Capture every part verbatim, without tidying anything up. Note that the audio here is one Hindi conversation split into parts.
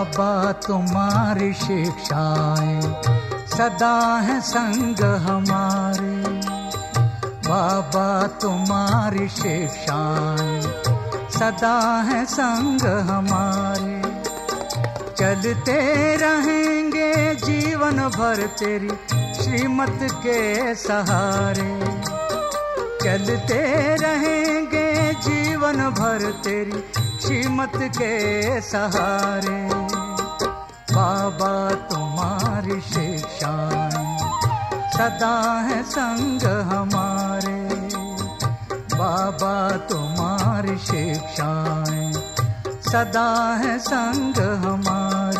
बाबा तुम्हारी शिक्षाएं सदा है संग हमारे। बाबा तुम्हारी शिक्षाएं सदा है संग हमारे। चलते रहेंगे जीवन भर तेरी श्रीमत के सहारे। चलते रहेंगे जीवन भर तेरी श्रीमत के सहारे। बाबा तुम्हारी शिक्षाएं सदा है संग हमारे। बाबा तुम्हारी शिक्षाएं सदा है संग हमारे।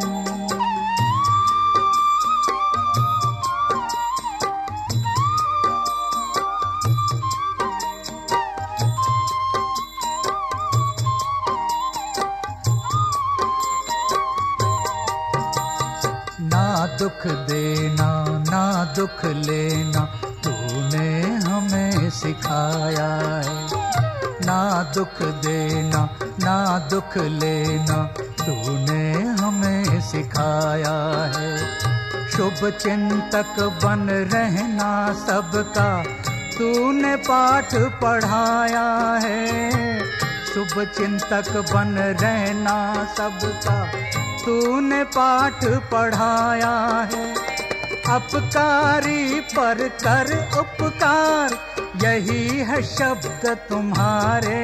ना दुख देना ना दुख लेना तूने हमें सिखाया है। ना दुख देना ना दुख लेना तूने हमें सिखाया है। शुभ चिंतक बन रहना सबका तूने पाठ पढ़ाया है। शुभ चिंतक बन रहना सबका तूने पाठ पढ़ाया है। अपकारी पर कर उपकार यही है शब्द तुम्हारे।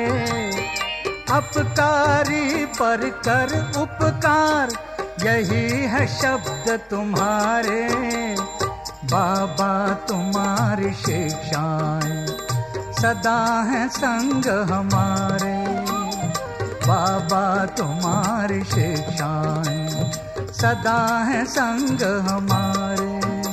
अपकारी पर कर उपकार यही है शब्द तुम्हारे। बाबा तुम्हारी शिक्षाएं सदा है संग हमारे। बाबा तुम्हारी शिक्षाएं सदा है संग हमारे।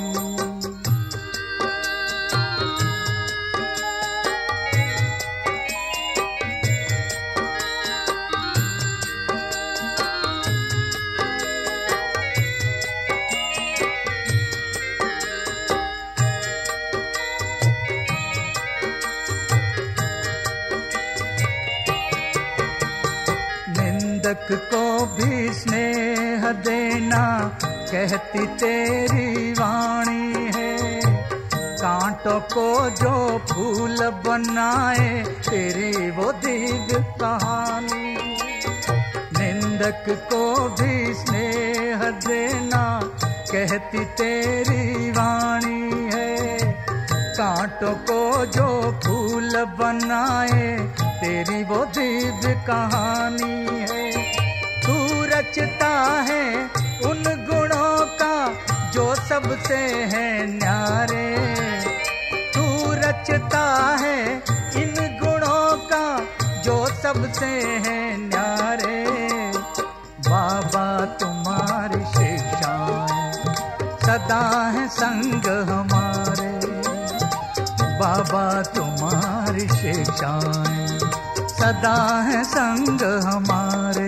निंदक को भी स्नेह देना कहती तेरी वाणी है। कांटों को जो फूल बनाए तेरी वो दिव्य कहानी। निंदक को भी स्नेह देना कहती तेरी वाणी है। कांटों को जो फूल बनाए तेरी वो दिव्य कहानी है। तू रचता है उन गुणों का जो सबसे है न्यारे। तू रचता है इन गुणों का जो सबसे है न्यारे। बाबा तुम्हारी शिक्षाएं सदा है संग हमारे। बाबा तुम्हारी शिक्षाएं सदा है संग हमारे।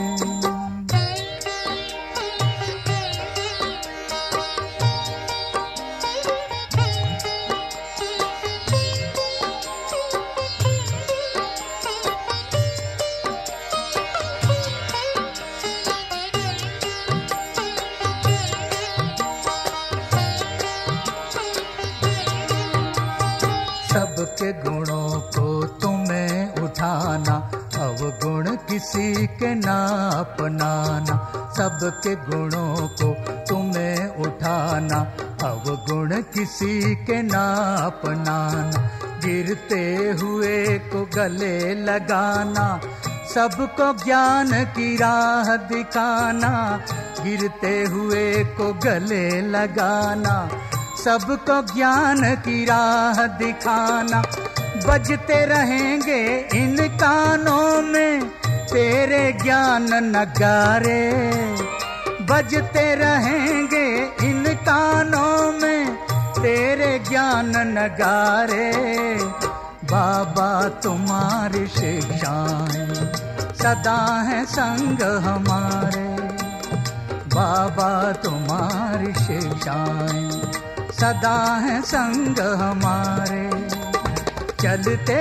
सबके गुणों को तुम्हें उठाना अवगुण किसी के ना अपनाना। सबके गुणों को तुम्हें उठाना अवगुण किसी के ना अपनाना। गिरते हुए को गले लगाना सबको ज्ञान की राह दिखाना। गिरते हुए को गले लगाना सबको ज्ञान की राह दिखाना। बजते रहेंगे इन कानों में तेरे ज्ञान नगारे। बजते रहेंगे इन कानों में तेरे ज्ञान नगारे। बाबा तुम्हारी शिक्षाएं सदा है संग हमारे। बाबा तुम्हारी शिक्षाएं सदा है संग हमारे। चलते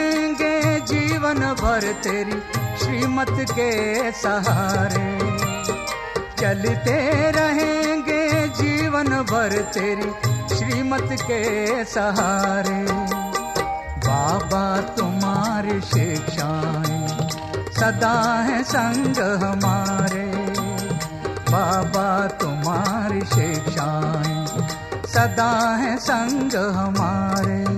रहेंगे जीवन भर तेरी श्रीमत के सहारे। चलते रहेंगे जीवन भर तेरी श्रीमत के सहारे। बाबा तुम्हारी शिक्षाएं सदा है संग हमारे। बाबा तुम्हारी शिक्षाएं सदा है संग हमारे।